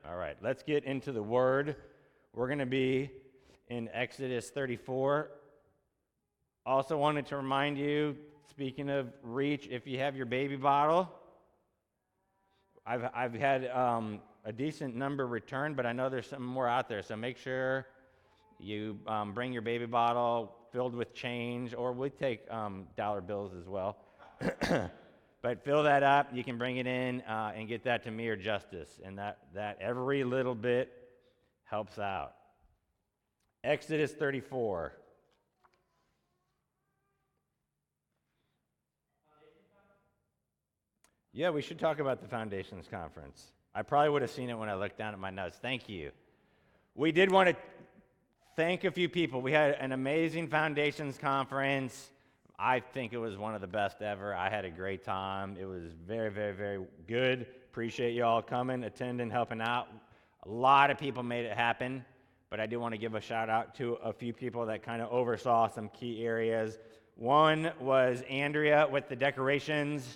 All right, let's get into the Word. We're going to be in Exodus 34. Also wanted to remind you, speaking of reach, if you have your baby bottle, I've had a decent number returned, but I know there's some more out there, so make sure you bring your baby bottle filled with change, or we take dollar bills as well. But fill that up. You can bring it in and get that to me or Justice, and that every little bit helps out. Exodus 34. Yeah, we should talk about the Foundations Conference. I probably would have seen it when I looked down at my notes. Thank you. We did want to thank a few people. We had an amazing Foundations Conference. I think it was one of the best ever. I had a great time. It was very, very, very good. Appreciate you all coming, attending, helping out. A lot of people made it happen, but I do want to give a shout out to a few people that kind of oversaw some key areas. One was Andrea with the decorations.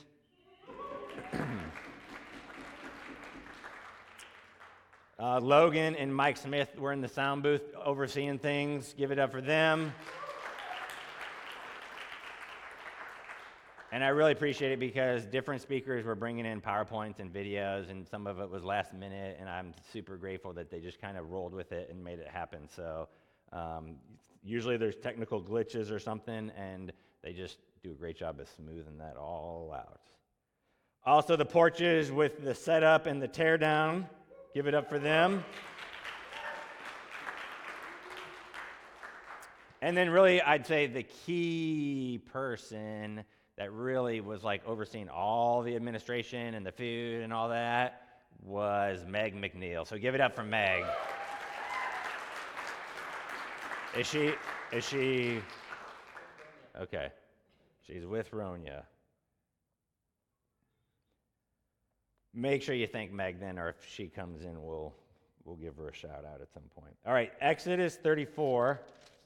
Logan and Mike Smith were in the sound booth overseeing things. Give it up for them. And I really appreciate it because different speakers were bringing in PowerPoints and videos, and some of it was last minute, and I'm super grateful that they just kind of rolled with it and made it happen. So usually there's technical glitches or something, and they just do a great job of smoothing that all out. Also, the porches with the setup and the tear down. Give it up for them. And then really, I'd say the key person that really was like overseeing all the administration and the food and all that was Meg McNeil. So give it up for Meg. Is she? Okay. She's with Ronya. Make sure you thank Meg then, or if she comes in, we'll give her a shout out at some point. All right, Exodus 34.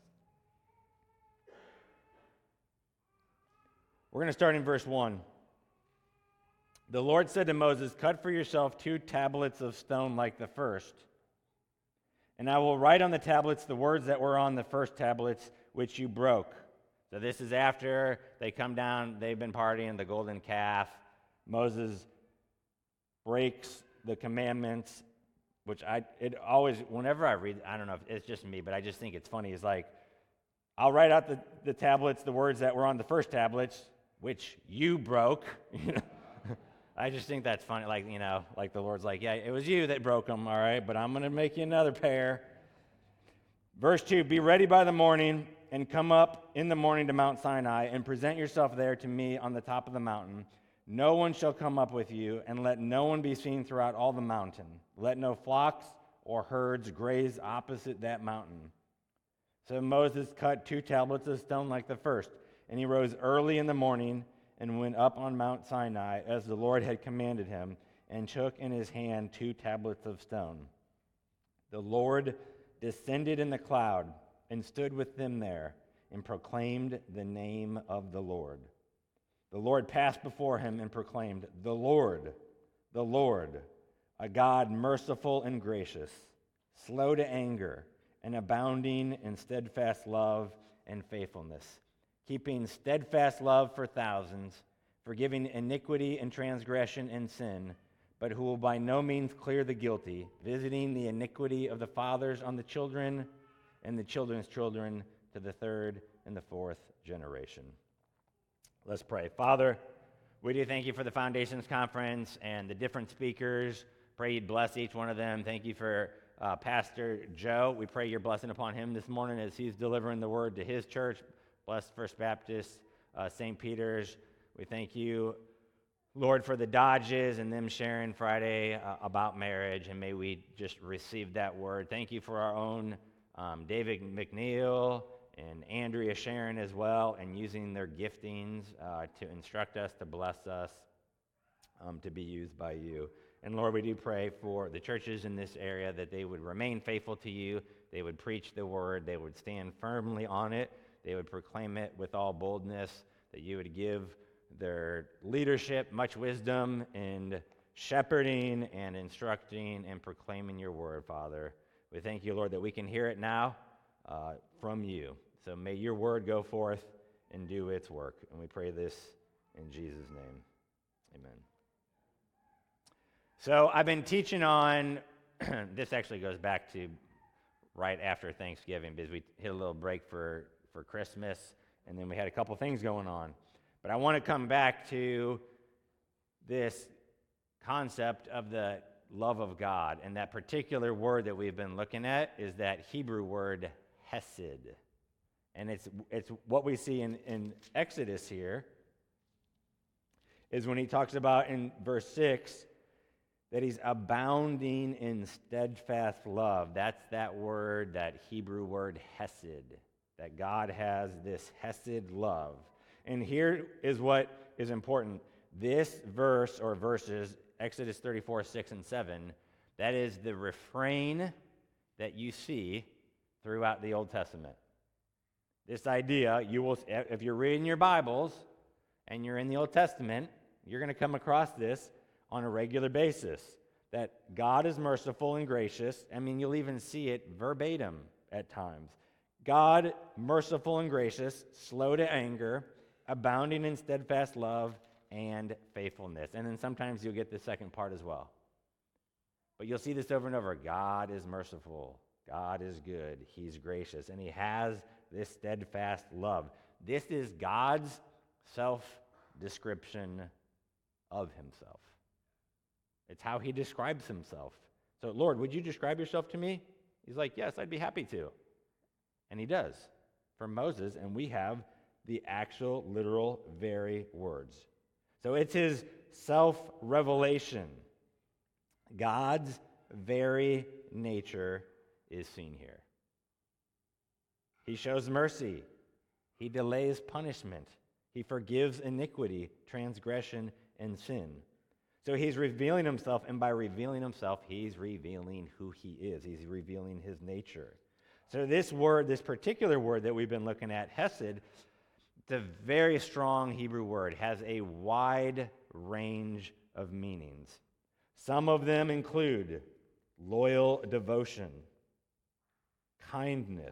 We're going to start in verse 1. The Lord said to Moses, "Cut for yourself 2 tablets of stone like the first, and I will write on the tablets the words that were on the first tablets which you broke." So this is after they come down, they've been partying, the golden calf. Moses breaks the commandments, which whenever I read, I don't know if it's just me, but I just think it's funny. It's like, I'll write out the tablets, the words that were on the first tablets, which you broke. I just think that's funny. Like the Lord's like, yeah, it was you that broke them, all right, but I'm going to make you another pair. Verse 2, be ready by the morning and come up in the morning to Mount Sinai and present yourself there to me on the top of the mountain. No one shall come up with you, and let no one be seen throughout all the mountain. Let no flocks or herds graze opposite that mountain. So Moses cut 2 tablets of stone like the first, and he rose early in the morning and went up on Mount Sinai as the Lord had commanded him, and took in his hand 2 tablets of stone. The Lord descended in the cloud and stood with them there and proclaimed the name of the Lord. The Lord passed before him and proclaimed, the Lord, a God merciful and gracious, slow to anger, and abounding in steadfast love and faithfulness, keeping steadfast love for thousands, forgiving iniquity and transgression and sin, but who will by no means clear the guilty, visiting the iniquity of the fathers on the children and the children's children to the 3rd and the 4th generation. Let's pray. Father, we do thank you for the Foundations Conference and the different speakers. Pray you'd bless each one of them. Thank you for Pastor Joe. We pray your blessing upon him this morning as he's delivering the word to his church. Bless First Baptist, St. Peter's. We thank you, Lord, for the Dodges and them sharing Friday about marriage, and may we just receive that word. Thank you for our own David McNeil and Andrea Sharon as well, and using their giftings to instruct us, to bless us, to be used by you. And Lord, we do pray for the churches in this area that they would remain faithful to you, they would preach the word, they would stand firmly on it, they would proclaim it with all boldness, that you would give their leadership much wisdom and shepherding and instructing and proclaiming your word, Father. We thank you, Lord, that we can hear it now from you. So may your word go forth and do its work. And we pray this in Jesus' name. Amen. So I've been teaching on, this actually goes back to right after Thanksgiving, because we hit a little break for Christmas, and then we had a couple things going on. But I want to come back to this concept of the love of God, and that particular word that we've been looking at is that Hebrew word hesed. And it's what we see in Exodus here, is when he talks about in verse 6 that he's abounding in steadfast love. That's that word, that Hebrew word hesed, that God has this hesed love. And here is what is important. This verse or verses, Exodus 34, 6 and 7, that is the refrain that you see throughout the Old Testament. This idea, you will, if you're reading your Bibles and you're in the Old Testament, you're going to come across this on a regular basis, that God is merciful and gracious. I mean, you'll even see it verbatim at times. God, merciful and gracious, slow to anger, abounding in steadfast love and faithfulness. And then sometimes you'll get the second part as well. But you'll see this over and over. God is merciful. God is good. He's gracious. And he has this steadfast love. This is God's self-description of himself. It's how he describes himself. So, Lord, would you describe yourself to me? He's like, yes, I'd be happy to. And he does for Moses, and we have the actual, literal, very words. So it's his self-revelation. God's very nature is seen here. He shows mercy. He delays punishment. He forgives iniquity, transgression, and sin. So he's revealing himself, and by revealing himself, he's revealing who he is. He's revealing his nature. So this word, this particular word that we've been looking at, hesed, it's a very strong Hebrew word, has a wide range of meanings. Some of them include loyal devotion, kindness,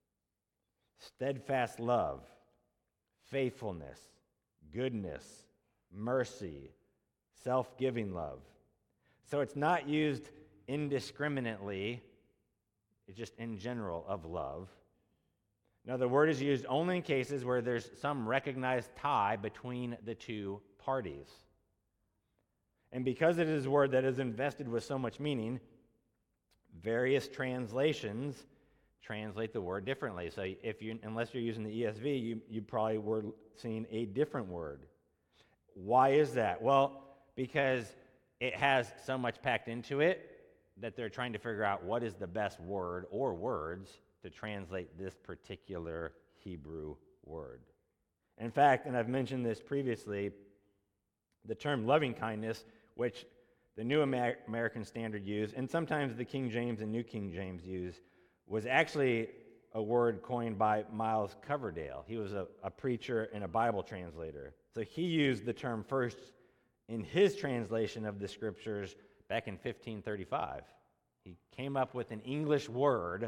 steadfast love, faithfulness, goodness, mercy, self-giving love. So it's not used indiscriminately, it's just in general of love. Now, the word is used only in cases where there's some recognized tie between the two parties. And because it is a word that is invested with so much meaning, various translations translate the word differently. So unless you're using the ESV, you probably were seeing a different word. Why is that? Well, because it has so much packed into it that they're trying to figure out what is the best word or words to translate this particular Hebrew word. In fact, and I've mentioned this previously, the term loving kindness, which the New American Standard used, and sometimes the King James and New King James use, was actually a word coined by Miles Coverdale. He was a preacher and a Bible translator. So he used the term first in his translation of the scriptures back in 1535. He came up with an English word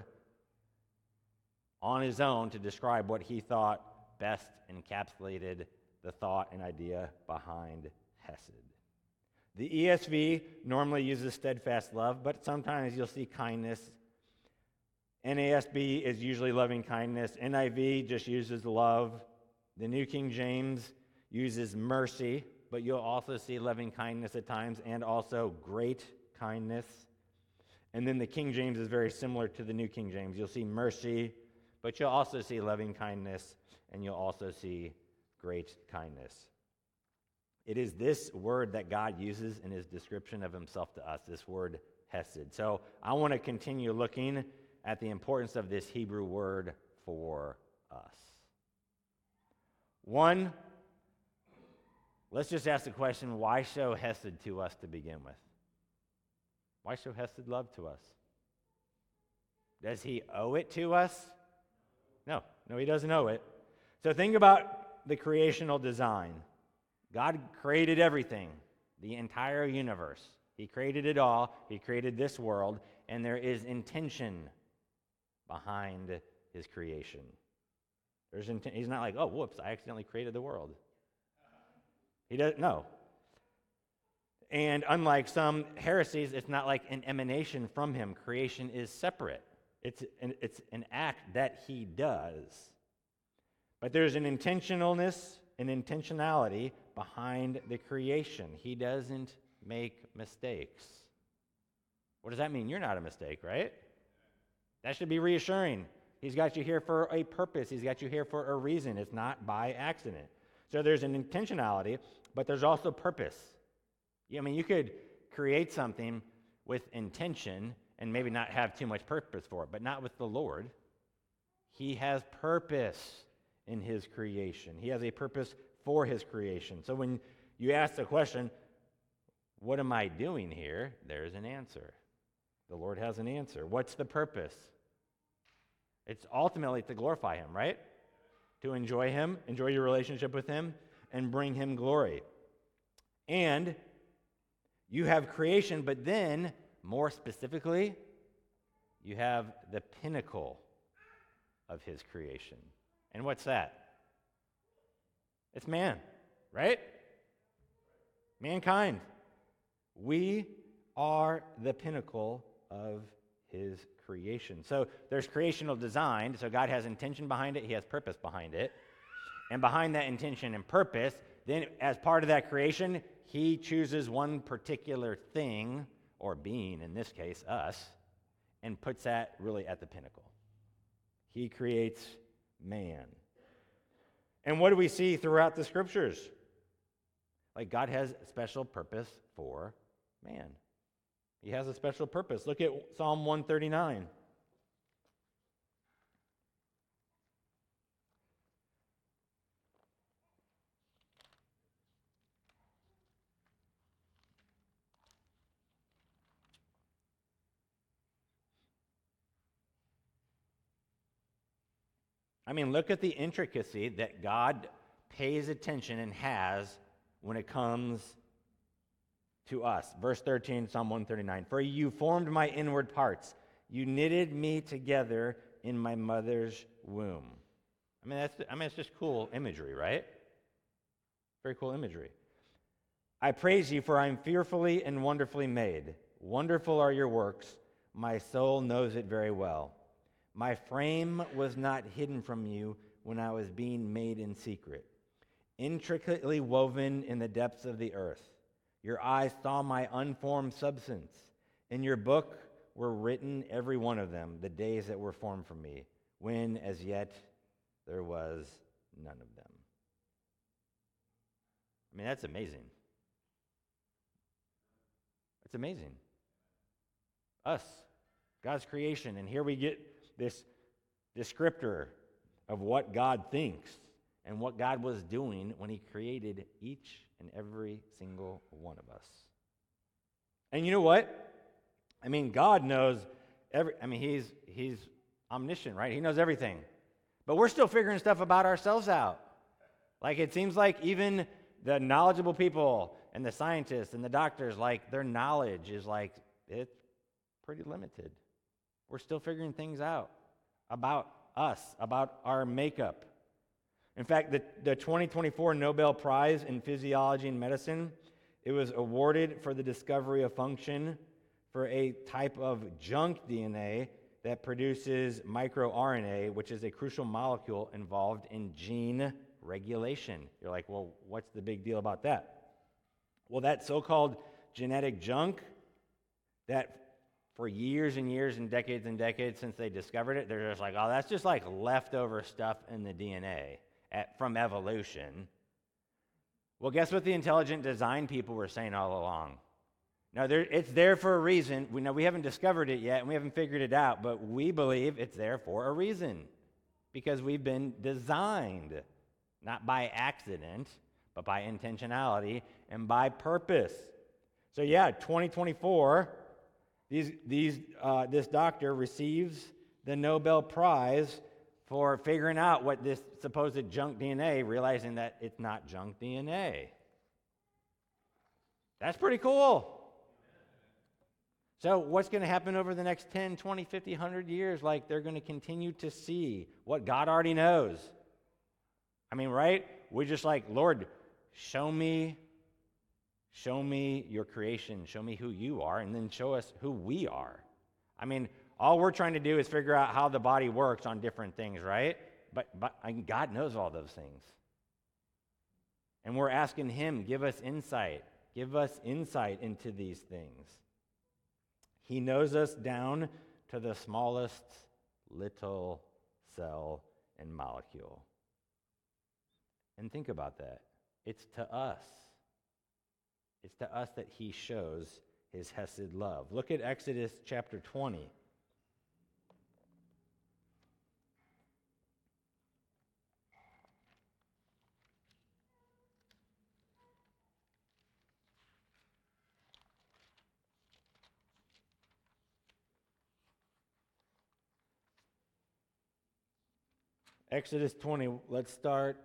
on his own to describe what he thought best encapsulated the thought and idea behind hesed. The ESV normally uses steadfast love, but sometimes you'll see kindness. NASB is usually loving kindness. NIV just uses love. The New King James uses mercy, but you'll also see loving kindness at times and also great kindness. And then the King James is very similar to the New King James. You'll see mercy, but you'll also see loving kindness, and you'll also see great kindness. It is this word that God uses in his description of himself to us, this word hesed. So I want to continue looking at the importance of this Hebrew word for us. One, let's just ask the question, why show hesed to us to begin with? Why show hesed love to us? Does he owe it to us? No, he doesn't owe it. So think about the creational design. God created everything, the entire universe. He created it all. He created this world, and there is intention behind his creation. He's not like, oh, whoops, I accidentally created the world. He doesn't, no. And unlike some heresies, it's not like an emanation from him. Creation is separate. It's an act that he does. But there's an intentionalness, an intentionality behind the creation. He doesn't make mistakes. What does that mean? You're not a mistake, right? That should be reassuring. He's got you here for a purpose. He's got you here for a reason. It's not by accident. So there's an intentionality, but there's also purpose. I mean, you could create something with intention and maybe not have too much purpose for it, but not with the Lord. He has purpose in his creation. He has a purpose for his creation. So when you ask the question, what am I doing here? There's an answer. The Lord has an answer. What's the purpose? It's ultimately to glorify him, right? To enjoy him, enjoy your relationship with him, and bring him glory. And you have creation, but then, more specifically, you have the pinnacle of his creation. And what's that? It's man, right? Mankind. We are the pinnacle of his creation. So there's creational design. So God has intention behind it. He has purpose behind it. And behind that intention and purpose, then as part of that creation, he chooses one particular thing, or being, in this case, us, and puts that really at the pinnacle. He creates man. And what do we see throughout the scriptures? Like God has a special purpose for man. He has a special purpose. Look at Psalm 139. I mean, look at the intricacy that God pays attention and has when it comes to us. Verse 13, Psalm 139. For you formed my inward parts. You knitted me together in my mother's womb. I mean, it's just cool imagery, right? Very cool imagery. I praise you, for I am fearfully and wonderfully made. Wonderful are your works. My soul knows it very well. My frame was not hidden from you when I was being made in secret, intricately woven in the depths of the earth. Your eyes saw my unformed substance. In your book were written, every one of them, the days that were formed for me, when as yet there was none of them. I mean, that's amazing. It's amazing. Us, God's creation, and here we get this descriptor of what God thinks and what God was doing when he created each and every single one of us. And you know what? I mean, God knows he's omniscient, right? He knows everything. But we're still figuring stuff about ourselves out. Like, it seems like even the knowledgeable people and the scientists and the doctors, like, their knowledge is like, it's pretty limited. We're still figuring things out about us, about our makeup. In fact, the 2024 Nobel Prize in Physiology and Medicine, it was awarded for the discovery of function for a type of junk DNA that produces microRNA, which is a crucial molecule involved in gene regulation. You're like, well, what's the big deal about that? Well, that so-called genetic junk that for years and years and decades since they discovered it, they're just like, oh, that's just like leftover stuff in the DNA from evolution. Well, guess what the intelligent design people were saying all along? No, it's there for a reason. We haven't discovered it yet, and we haven't figured it out, but we believe it's there for a reason. Because we've been designed, not by accident, but by intentionality and by purpose. So yeah, 2024, this doctor receives the Nobel Prize for figuring out what this supposed junk DNA, realizing that it's not junk DNA. That's pretty cool. So what's going to happen over the next 10, 20, 50, 100 years? Like, they're going to continue to see what God already knows. I mean, right? We're just like, Lord, show me your creation. Show me who you are, and then show us who we are. I mean, all we're trying to do is figure out how the body works on different things, right? But God knows all those things. And we're asking him, give us insight. Give us insight into these things. He knows us down to the smallest little cell and molecule. And think about that. It's to us. It's to us that he shows his hesed love. Look at Exodus chapter 20. Exodus 20, let's start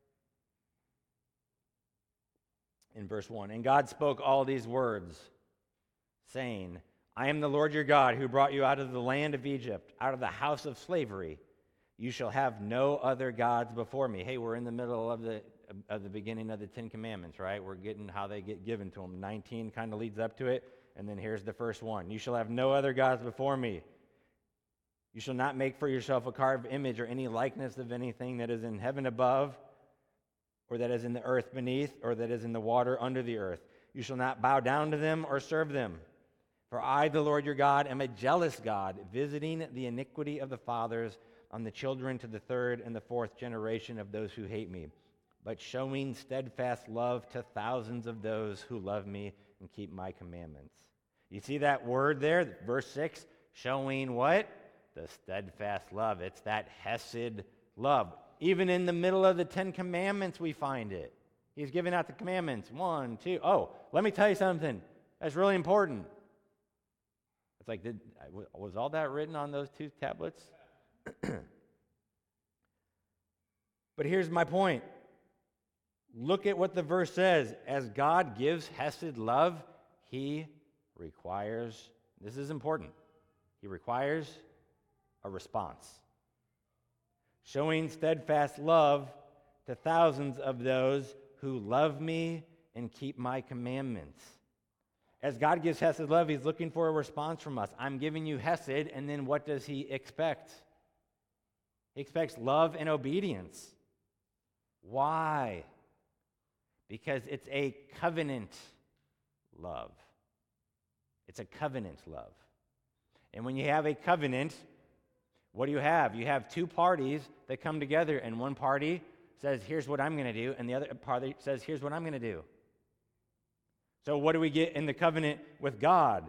in verse 1. And God spoke all these words, saying, I am the Lord your God who brought you out of the land of Egypt, out of the house of slavery. You shall have no other gods before me. Hey, we're in the middle of the beginning of the Ten Commandments, right? We're getting how they get given to them. 19 kind of leads up to it, and then here's the first one. You shall have no other gods before me. You shall not make for yourself a carved image or any likeness of anything that is in heaven above, or that is in the earth beneath, or that is in the water under the earth. You shall not bow down to them or serve them. For I, the Lord your God, am a jealous God, visiting the iniquity of the fathers on the children to the third and the fourth generation of those who hate me, but showing steadfast love to thousands of those who love me and keep my commandments. You see that word there, verse 6, showing what? The steadfast love. It's that hesed love. Even in the middle of the Ten Commandments, we find it. He's giving out the commandments. 1, 2. Oh, let me tell you something. That's really important. It's like, was all that written on those 2 tablets? But here's my point. Look at what the verse says. As God gives hesed love, he requires, this is important, he requires a response. Showing steadfast love to thousands of those who love me and keep my commandments. As God gives hesed love, he's looking for a response from us. I'm giving you hesed, and then what does he expect? He expects love and obedience. Why? Because it's a covenant love. It's a covenant love. And when you have a covenant, what do you have? You have 2 parties that come together, and one party says, here's what I'm going to do, and the other party says, here's what I'm going to do. So what do we get in the covenant with God?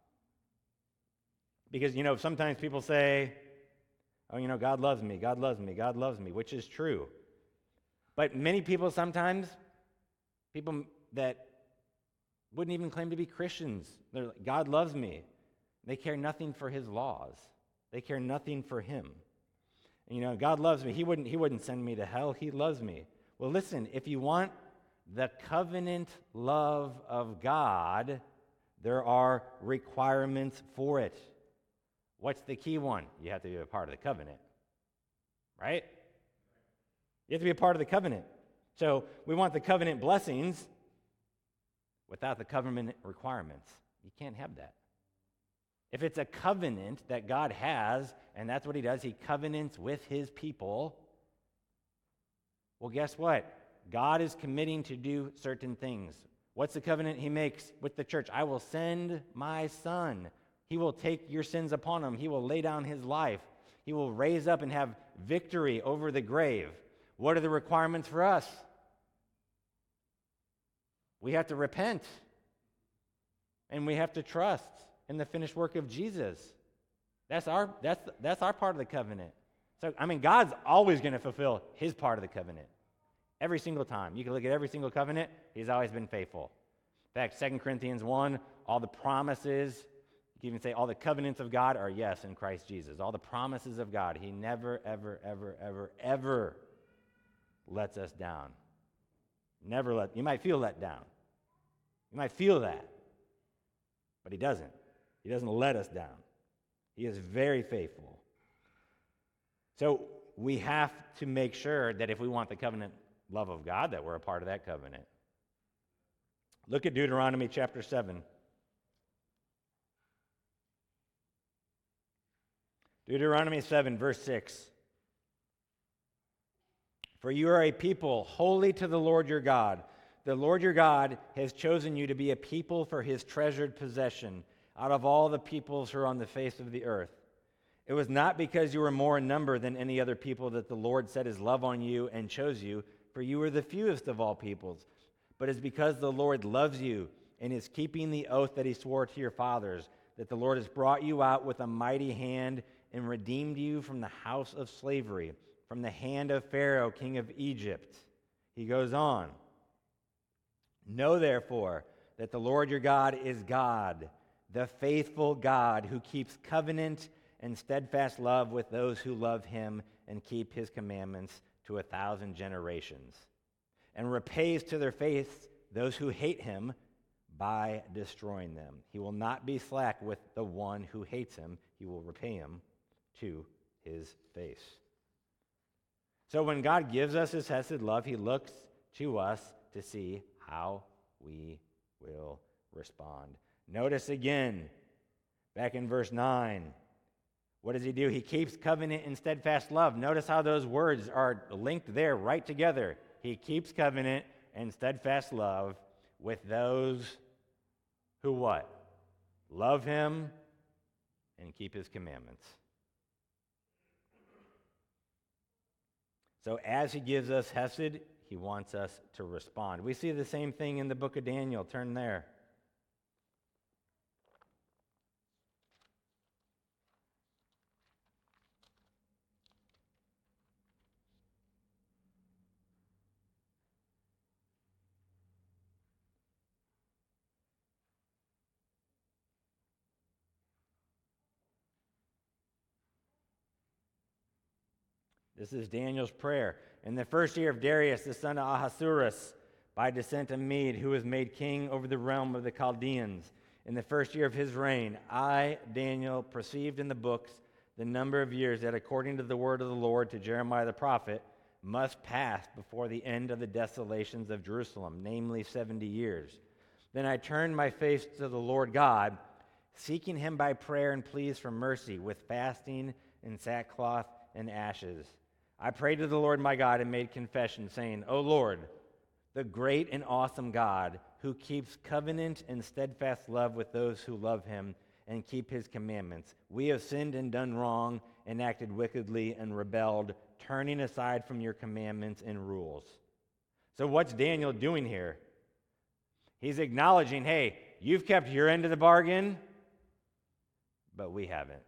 Because, sometimes people say, oh, God loves me, God loves me, God loves me, which is true. But many people sometimes, people that wouldn't even claim to be Christians, they're like, God loves me. They care nothing for his laws. They care nothing for him. And, God loves me. He wouldn't send me to hell. He loves me. Well, listen, if you want the covenant love of God, there are requirements for it. What's the key one? You have to be a part of the covenant, right? You have to be a part of the covenant. So we want the covenant blessings without the covenant requirements. You can't have that. If it's a covenant that God has, and that's what he does, he covenants with his people, well, guess what? God is committing to do certain things. What's the covenant he makes with the church? I will send my son. He will take your sins upon him. He will lay down his life. He will raise up and have victory over the grave. What are the requirements for us? We have to repent. And we have to trust in the finished work of Jesus. That's our part of the covenant. So, God's always going to fulfill his part of the covenant. Every single time. You can look at every single covenant, he's always been faithful. In fact, 2 Corinthians 1, all the promises, you can even say all the covenants of God are yes in Christ Jesus. All the promises of God, he never, ever, ever, ever, ever lets us down. You might feel let down. You might feel that, but he doesn't. He doesn't let us down. He is very faithful. So we have to make sure that if we want the covenant love of God, that we're a part of that covenant. Look at Deuteronomy chapter 7. Deuteronomy 7, verse 6. For you are a people holy to the Lord your God. The Lord your God has chosen you to be a people for his treasured possession out of all the peoples who are on the face of the earth. It was not because you were more in number than any other people that the Lord set his love on you and chose you, for you were the fewest of all peoples. But it's because the Lord loves you and is keeping the oath that he swore to your fathers, that the Lord has brought you out with a mighty hand and redeemed you from the house of slavery, from the hand of Pharaoh, king of Egypt. He goes on. Know therefore that the Lord your God is God, the faithful God who keeps covenant and steadfast love with those who love him and keep his commandments to 1,000 generations, and repays to their face those who hate him by destroying them. He will not be slack with the one who hates him. He will repay him to his face. So when God gives us his hesed love, he looks to us to see how we will respond. Notice again, back in verse 9, what does he do? He keeps covenant and steadfast love. Notice how those words are linked there right together. He keeps covenant and steadfast love with those who what? Love him and keep his commandments. So as he gives us hesed, he wants us to respond. We see the same thing in the book of Daniel. Turn there. This is Daniel's prayer. In the first year of Darius, the son of Ahasuerus, by descent of Mede, who was made king over the realm of the Chaldeans, in the first year of his reign, I, Daniel, perceived in the books the number of years that, according to the word of the Lord to Jeremiah the prophet, must pass before the end of the desolations of Jerusalem, namely 70 years. Then I turned my face to the Lord God, seeking him by prayer and pleas for mercy, with fasting and sackcloth and ashes. I prayed to the Lord my God and made confession, saying, O Lord, the great and awesome God, who keeps covenant and steadfast love with those who love him and keep his commandments, we have sinned and done wrong and acted wickedly and rebelled, turning aside from your commandments and rules. So what's Daniel doing here? He's acknowledging, hey, you've kept your end of the bargain, but we haven't.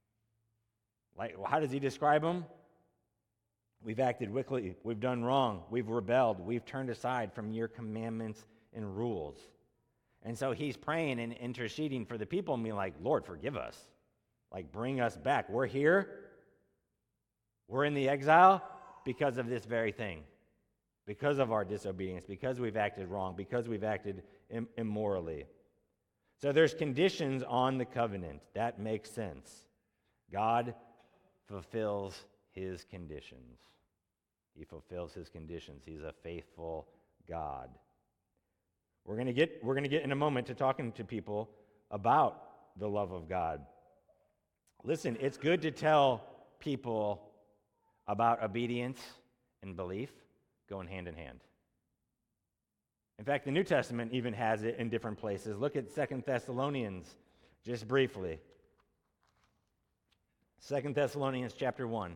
Like, how does he describe them? We've acted wickedly, we've done wrong, we've rebelled, we've turned aside from your commandments and rules. And so he's praying and interceding for the people and being like, Lord, forgive us. Like, bring us back. We're here. We're in the exile because of this very thing. Because of our disobedience, because we've acted wrong, because we've acted immorally. So there's conditions on the covenant. That makes sense. God fulfills his conditions. He fulfills his conditions. He's a faithful God. We're going to get in a moment to talking to people about the love of God. Listen, it's good to tell people about obedience and belief going hand in hand. In fact, the New Testament even has it in different places. Look at 2 Thessalonians just briefly. 2 Thessalonians chapter 1.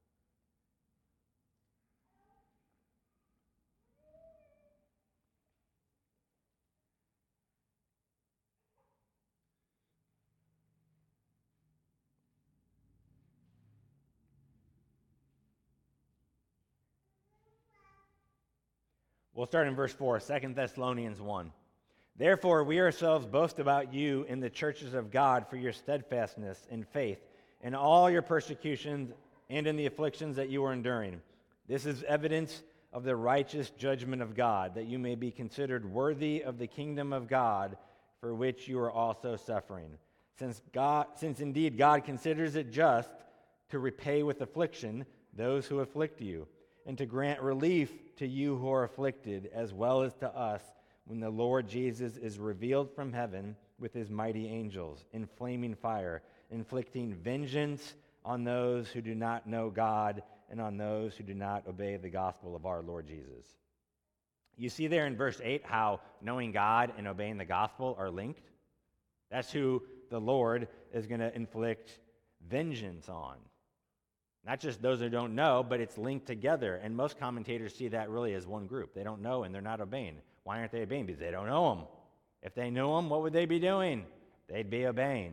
We'll start in verse 4, 2 Thessalonians 1. Therefore, we ourselves boast about you in the churches of God for your steadfastness in faith, in all your persecutions and in the afflictions that you are enduring. This is evidence of the righteous judgment of God, that you may be considered worthy of the kingdom of God, for which you are also suffering. Since indeed God considers it just to repay with affliction those who afflict you, and to grant relief to you who are afflicted, as well as to us, when the Lord Jesus is revealed from heaven with his mighty angels in flaming fire, inflicting vengeance on those who do not know God and on those who do not obey the gospel of our Lord Jesus. You see there in verse 8 how knowing God and obeying the gospel are linked? That's who the Lord is going to inflict vengeance on. Not just those who don't know, but it's linked together. And most commentators see that really as one group. They don't know and they're not obeying. Why aren't they obeying? Because they don't know him. If they knew him, what would they be doing? They'd be obeying.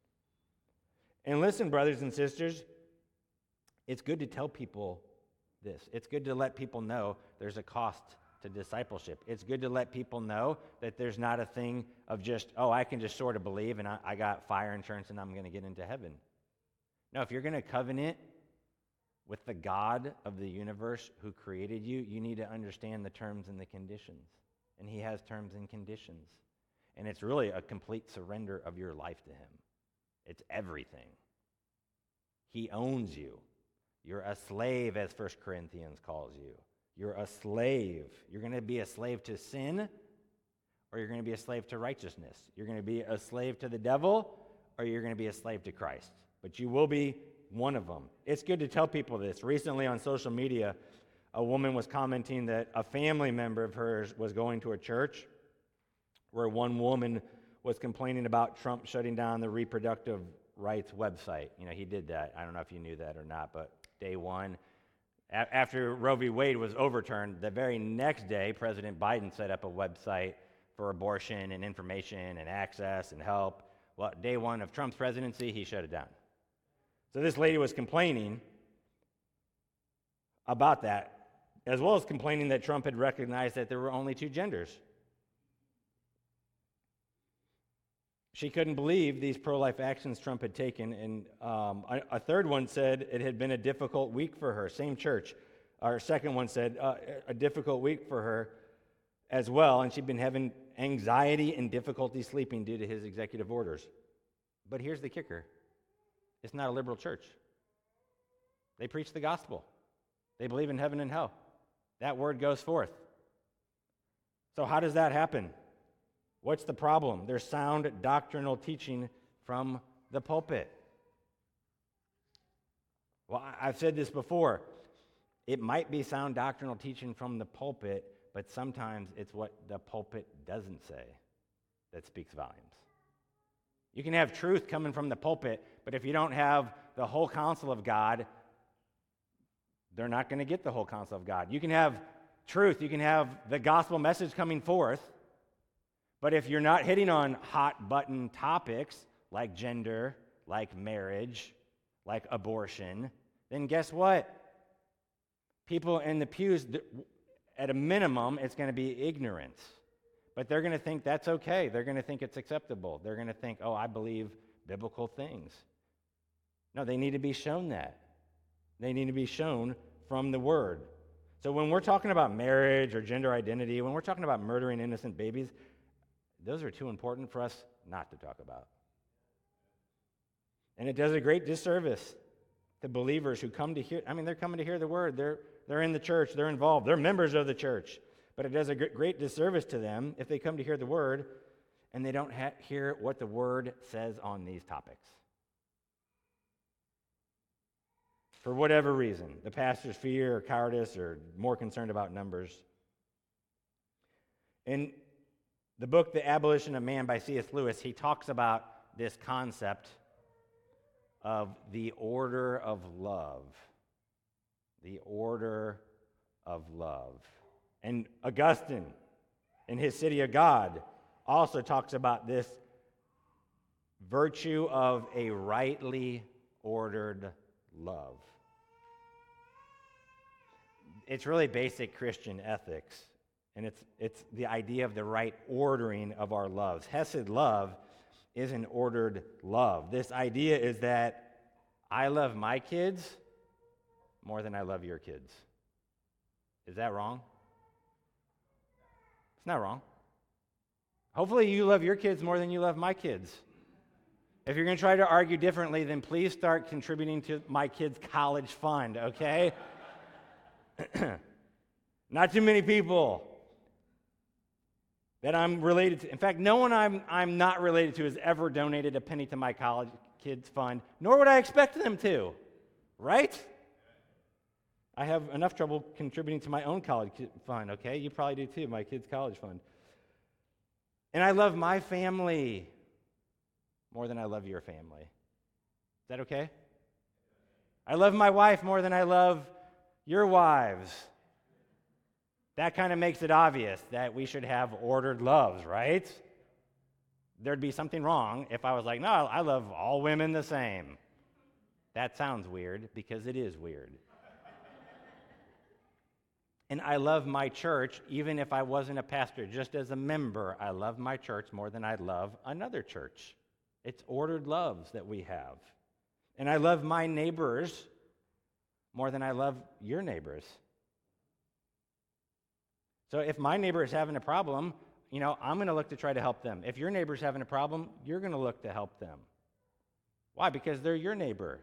And listen, brothers and sisters, it's good to tell people this. It's good to let people know there's a cost to discipleship. It's good to let people know that there's not a thing of just, oh, I can just sort of believe and I got fire insurance and I'm going to get into heaven. No, if you're going to covenant with the God of the universe who created you, you need to understand the terms and the conditions. And he has terms and conditions. And it's really a complete surrender of your life to him. It's everything. He owns you. You're a slave, as 1 Corinthians calls you. You're a slave. You're going to be a slave to sin, or you're going to be a slave to righteousness. You're going to be a slave to the devil, or you're going to be a slave to Christ. But you will be one of them. It's good to tell people this. Recently on social media, a woman was commenting that a family member of hers was going to a church where one woman was complaining about Trump shutting down the reproductive rights website. You know, he did that. I don't know if you knew that or not, but day one, after Roe v. Wade was overturned, the very next day, President Biden set up a website for abortion and information and access and help. Well, day one of Trump's presidency, he shut it down. So this lady was complaining about that, as well as complaining that Trump had recognized that there were only two genders. She couldn't believe these pro-life actions Trump had taken, and a third one said it had been a difficult week for her. Same church. Our second one said a difficult week for her as well, and she'd been having anxiety and difficulty sleeping due to his executive orders. But here's the kicker. It's not a liberal church. They preach the gospel. They believe in heaven and hell. That word goes forth. So how does that happen? What's the problem? There's sound doctrinal teaching from the pulpit. Well, I've said this before. It might be sound doctrinal teaching from the pulpit, but sometimes it's what the pulpit doesn't say that speaks volumes. You can have truth coming from the pulpit, but if you don't have the whole counsel of God, they're not going to get the whole counsel of God. You can have truth, you can have the gospel message coming forth, but if you're not hitting on hot button topics like gender, like marriage, like abortion, then guess what? People in the pews, at a minimum, it's going to be ignorance. But they're going to think that's okay. They're going to think it's acceptable. They're going to think, oh, I believe biblical things. No, they need to be shown that. They need to be shown from the Word. So when we're talking about marriage or gender identity, when we're talking about murdering innocent babies, those are too important for us not to talk about. And it does a great disservice to believers who come to hear, they're coming to hear the Word. They're in the church. They're involved. They're members of the church. But it does a great disservice to them if they come to hear the Word and they don't hear what the Word says on these topics. For whatever reason, the pastor's fear or cowardice or more concerned about numbers. In the book, The Abolition of Man by C.S. Lewis, he talks about this concept of the order of love. The order of love. And Augustine, in his City of God, also talks about this virtue of a rightly ordered love. It's really basic Christian ethics, and it's the idea of the right ordering of our loves. Hesed love is an ordered love. This idea is that I love my kids more than I love your kids. Is that wrong? It's not wrong. Hopefully you love your kids more than you love my kids. If you're going to try to argue differently, then please start contributing to my kids' college fund, okay? Not too many people that I'm related to. In fact, no one I'm not related to has ever donated a penny to my college kids' fund, nor would I expect them to, right? I have enough trouble contributing to my own college fund, okay? You probably do too, my kids' college fund. And I love my family more than I love your family. Is that okay? I love my wife more than I love your wives. That kind of makes it obvious that we should have ordered loves, right? There'd be something wrong if I was like, no, I love all women the same. That sounds weird because it is weird. And I love my church, even if I wasn't a pastor. Just as a member, I love my church more than I love another church. It's ordered loves that we have. And I love my neighbors more than I love your neighbors. So if my neighbor is having a problem, I'm going to look to try to help them. If your neighbor's having a problem, you're going to look to help them. Why? Because they're your neighbor.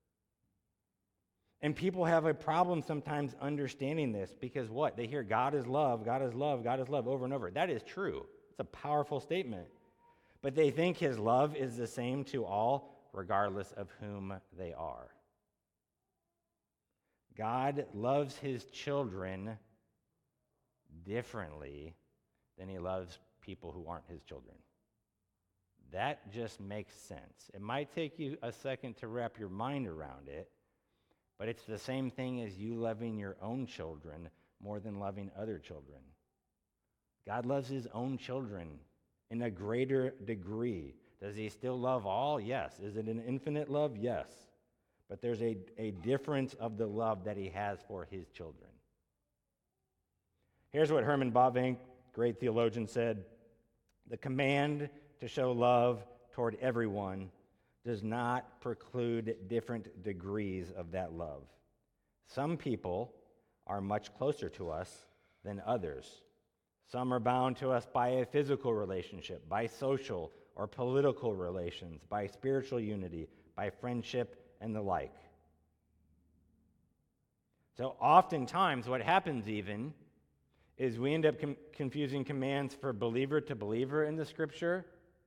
And people have a problem sometimes understanding this because what? They hear God is love, God is love, God is love over and over. That is true. It's a powerful statement. But they think his love is the same to all, regardless of whom they are. God loves his children differently than he loves people who aren't his children. That just makes sense. It might take you a second to wrap your mind around it, but it's the same thing as you loving your own children more than loving other children. God loves his own children in a greater degree. Does he still love all? Yes. Is it an infinite love? Yes. But there's a difference of the love that he has for his children. Here's what Herman Bavinck, great theologian, said. The command to show love toward everyone does not preclude different degrees of that love. Some people are much closer to us than others. Some are bound to us by a physical relationship, by social or political relations, by spiritual unity, by friendship, and the like. So oftentimes what happens even is we end up confusing commands for believer to believer in the Scripture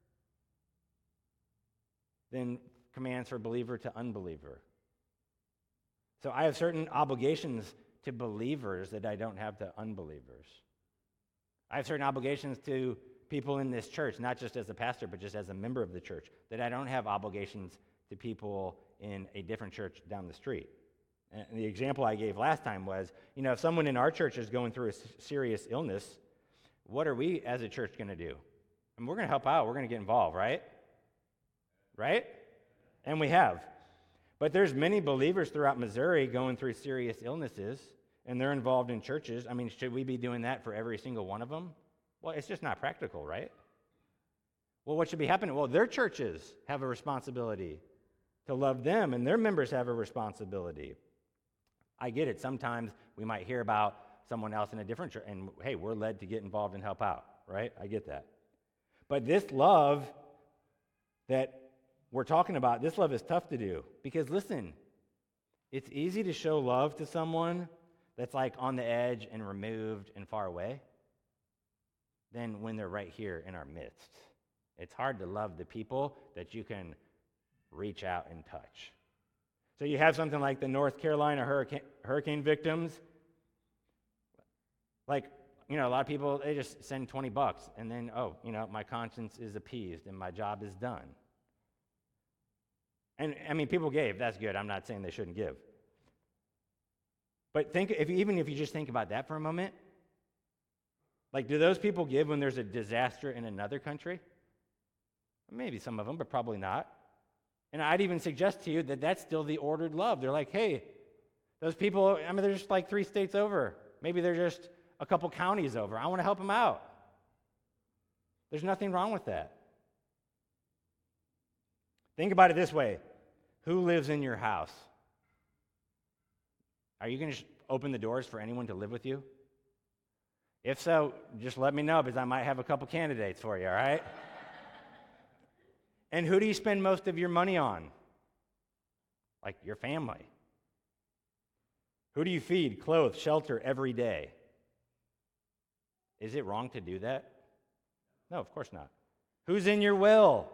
than commands for believer to unbeliever. So I have certain obligations to believers that I don't have to unbelievers. I have certain obligations to people in this church, not just as a pastor, but just as a member of the church, that I don't have obligations to people in a different church down the street. And the example I gave last time was, if someone in our church is going through a serious illness, what are we as a church going to do? And we're going to help out. We're going to get involved, right? Right? And we have. But there's many believers throughout Missouri going through serious illnesses, and they're involved in churches. I mean, should we be doing that for every single one of them? Well, it's just not practical, right? Well, what should be happening? Well, their churches have a responsibility to love them, and their members have a responsibility. I get it. Sometimes we might hear about someone else in a different church, and hey, we're led to get involved and help out, right? I get that. But this love that we're talking about, this love is tough to do. Because listen, it's easy to show love to someone that's like on the edge and removed and far away than when they're right here in our midst. It's hard to love the people that you can reach out and touch. So you have something like the North Carolina hurricane victims. Like, a lot of people, they just send $20 and then, my conscience is appeased and my job is done. And, people gave. That's good. I'm not saying they shouldn't give. But even if you just think about that for a moment, like, do those people give when there's a disaster in another country? Maybe some of them, but probably not. And I'd even suggest to you that that's still the ordered love. They're like, hey, those people, they're just like 3 states over. Maybe they're just a couple counties over. I want to help them out. There's nothing wrong with that. Think about it this way. Who lives in your house? Are you going to open the doors for anyone to live with you? If so, just let me know because I might have a couple candidates for you, all right? And who do you spend most of your money on? Like your family. Who do you feed, clothe, shelter every day? Is it wrong to do that? No, of course not. Who's in your will?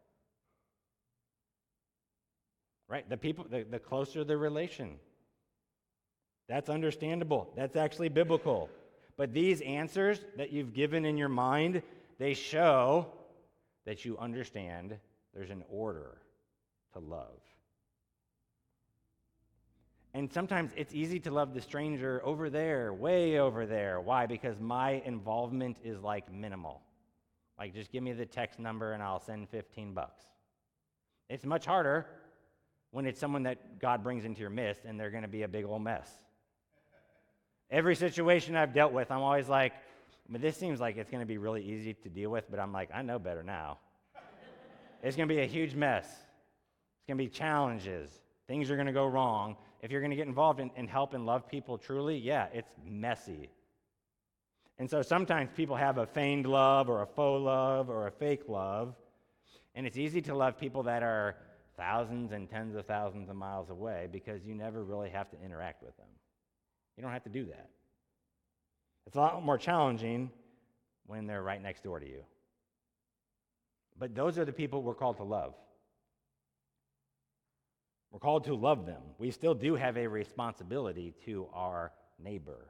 Right? The people, the closer the relation. That's understandable. That's actually biblical. But these answers that you've given in your mind, they show that you understand there's an order to love. And sometimes it's easy to love the stranger over there, way over there. Why? Because my involvement is like minimal. Like, just give me the text number and I'll send $15. It's much harder when it's someone that God brings into your midst and they're going to be a big old mess. Every situation I've dealt with, I'm always like, but this seems like it's going to be really easy to deal with, but I'm like, I know better now. It's going to be a huge mess. It's going to be challenges. Things are going to go wrong. If you're going to get involved and help and love people truly, yeah, it's messy. And so sometimes people have a feigned love or a faux love or a fake love, and it's easy to love people that are thousands and tens of thousands of miles away because you never really have to interact with them. You don't have to do that. It's a lot more challenging when they're right next door to you. But those are the people we're called to love. We're called to love them. We still do have a responsibility to our neighbor.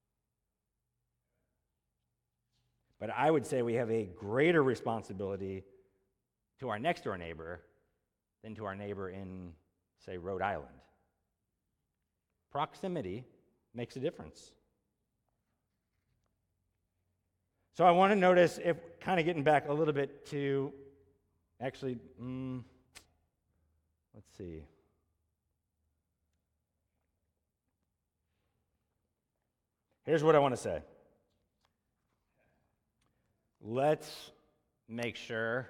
But I would say we have a greater responsibility to our next door neighbor than to our neighbor in, say, Rhode Island. Proximity makes a difference. So I want to notice, if kind of getting back a little bit to, actually, let's see. Here's what I want to say. Let's make sure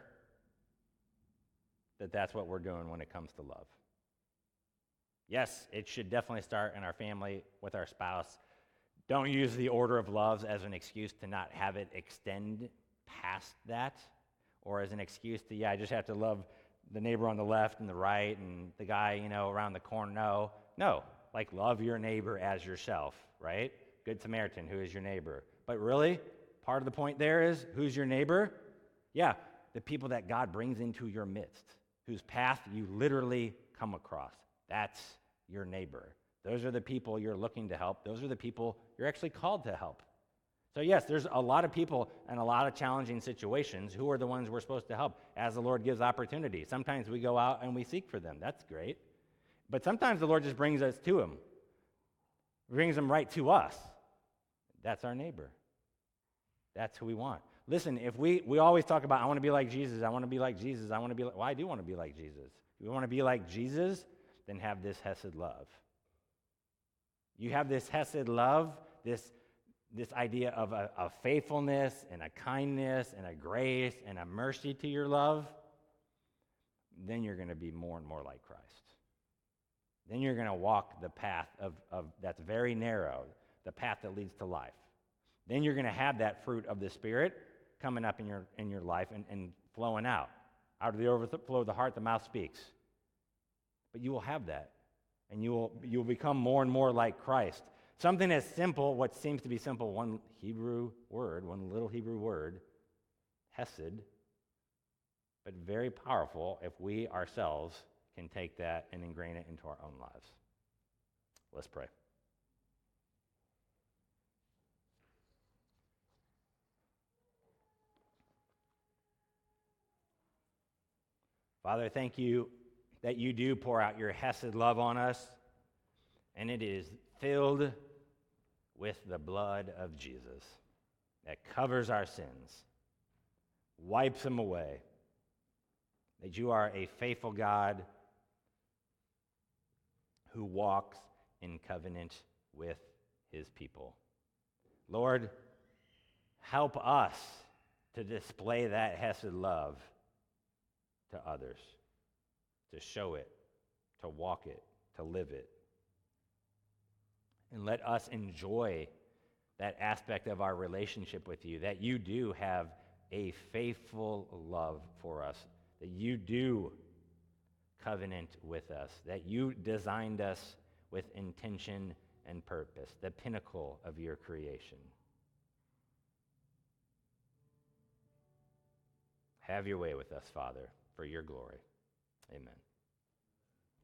that that's what we're doing when it comes to love. Yes, it should definitely start in our family with our spouse. Don't use the order of loves as an excuse to not have it extend past that, or as an excuse to, I just have to love the neighbor on the left and the right and the guy, around the corner. No, like love your neighbor as yourself, right? Good Samaritan, who is your neighbor. But really, part of the point there is, who's your neighbor? Yeah, the people that God brings into your midst, whose path you literally come across. That's your neighbor. Those are the people you're looking to help. Those are the people you're actually called to help. So yes, there's a lot of people and a lot of challenging situations. Who are the ones we're supposed to help as the Lord gives opportunity? Sometimes we go out and we seek for them. That's great. But sometimes the Lord just brings us to them. Brings them right to us. That's our neighbor. That's who we want. Listen, if we always talk about, I want to be like Jesus, I want to be like Jesus, I want to be like, well, I do want to be like Jesus. If you want to be like Jesus, then have this hesed love. You have this hesed love, this idea of a faithfulness and a kindness and a grace and a mercy to your love, then you're going to be more and more like Christ. Then you're going to walk the path of that's very narrow, the path that leads to life. Then you're going to have that fruit of the Spirit coming up in your life and flowing out. Out of the overflow of the heart, the mouth speaks. But you will have that, and you will become more and more like Christ. Something as simple, what seems to be simple, one little Hebrew word, hesed, but very powerful if we ourselves can take that and ingrain it into our own lives. Let's pray. Father, thank you that you do pour out your hesed love on us, and it is filled with the blood of Jesus that covers our sins, wipes them away, that you are a faithful God who walks in covenant with his people. Lord, help us to display that hesed love to others, to show it, to walk it, to live it. And let us enjoy that aspect of our relationship with you, that you do have a faithful love for us, that you do covenant with us, that you designed us with intention and purpose, the pinnacle of your creation. Have your way with us, Father, for your glory. Amen.